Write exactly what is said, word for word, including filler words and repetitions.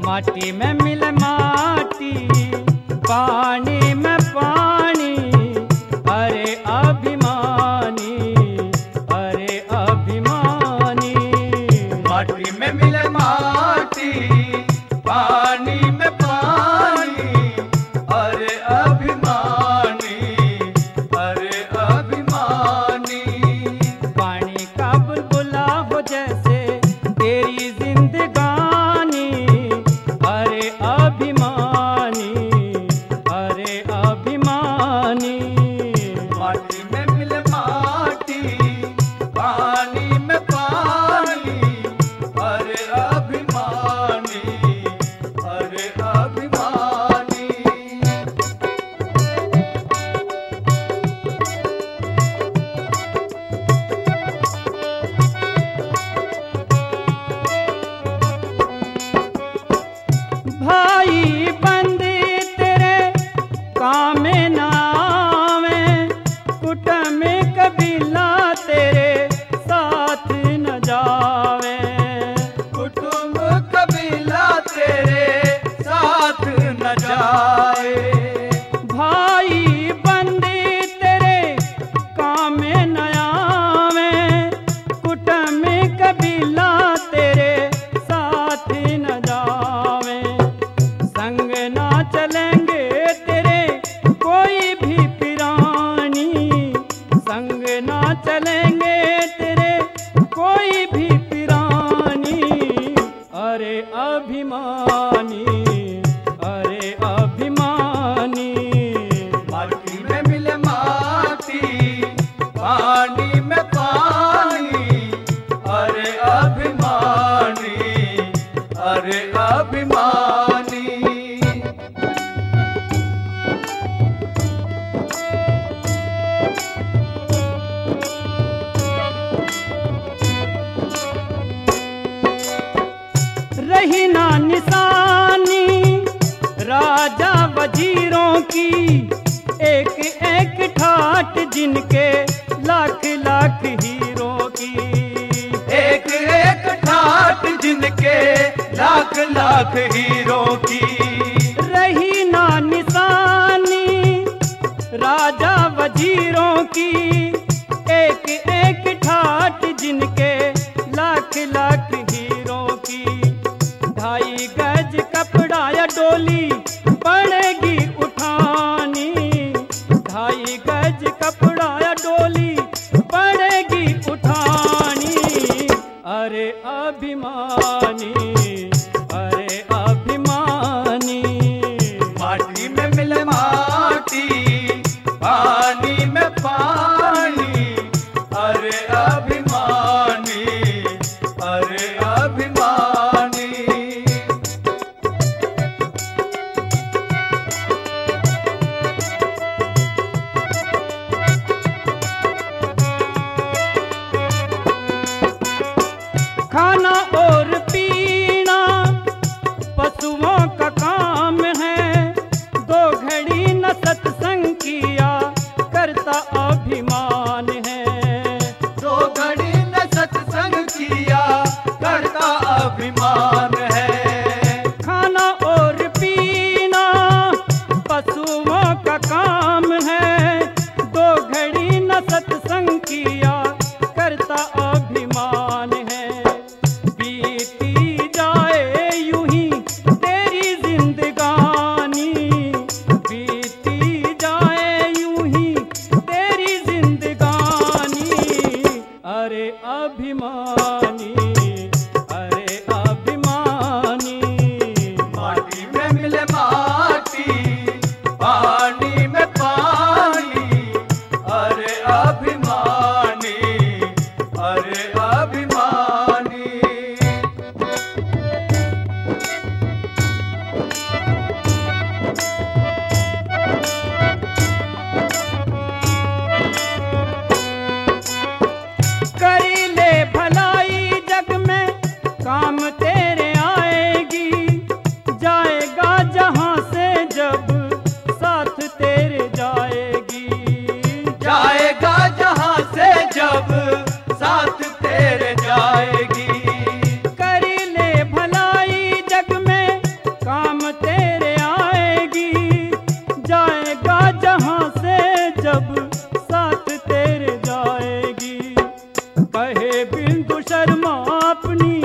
माटी में मिले माटी, पानी में पानी, अरे अभिमानी, अरे अभिमानी। माटी में मिले माटी, पानी में पानी, अरे अभिमानी, अरे अभिमानी। पानी का बुलबुला हो जैसे तेरी जिंदगानी, अरे अभिमानी, अरे अभिमानी। माटी में मिले माटी, पानी में पानी, अरे अभिमानी, अरे अभिमानी। भाई बंदी तेरे काम में ना आवे, कुटुंब कबीला तेरे साथ न जावे, कुटुंब कबीला तेरे साथ न जाए। भाई बंदी तेरे काम में न आवे, कुटुंब कबीला तेरे साथ न जावे। संग ना चलेंगे तेरे कोई भी पिरानी, संग ना चलेंगे तेरे कोई भी पिरानी, अरे अभिमानी, अरे अभिमानी। माटी में मिले माटी, पानी में पानी, अरे अभिमानी, अरे अभिमानी। रही ना निशानी राजा वजीरों की, एक एक ठाट जिनके लाख लाख हीरों की, एक एक ठाट जिनके लाख लाख हीरो की। रही ना निशानी राजा वजीरों की, एक एक ठाट जिनके लाख लाख हीरों की। ढाई गज कपड़ा या डोली पड़ेगी उठानी, ढाई गज कपड़ा या डोली पड़ेगी उठानी, अरे अभिमानी, अरे अभिमानी। माटी में मिले माटी, पानी में पानी, अरे अभिमानी, अरे अभिमानी। खाना और पीना पशुओं का काम है, दो घड़ी न सत्संग किया करता अभिमान है, दो घड़ी न सत्संग किया करता अभिमान है। खाना और पीना पशुओं का काम है, दो घड़ी न सत्संग किया करता अभिमान है। बीती जाए यूं ही तेरी जिंदगानी, बीती जाए यूं ही तेरी जिंदगानी, अरे अभिमानी, अरे अभिमानी। माटी में मिले माटी, पानी में पानी, अरे अभिमानी, अरे अभिमानी। करी ले भलाई जग में काम तेरे आएगी, जाएगा जहां से जब साथ तेरे जाएगी, जाएगा जहां से जब साथ तेरे कहे बिंदु शर्मा अपनी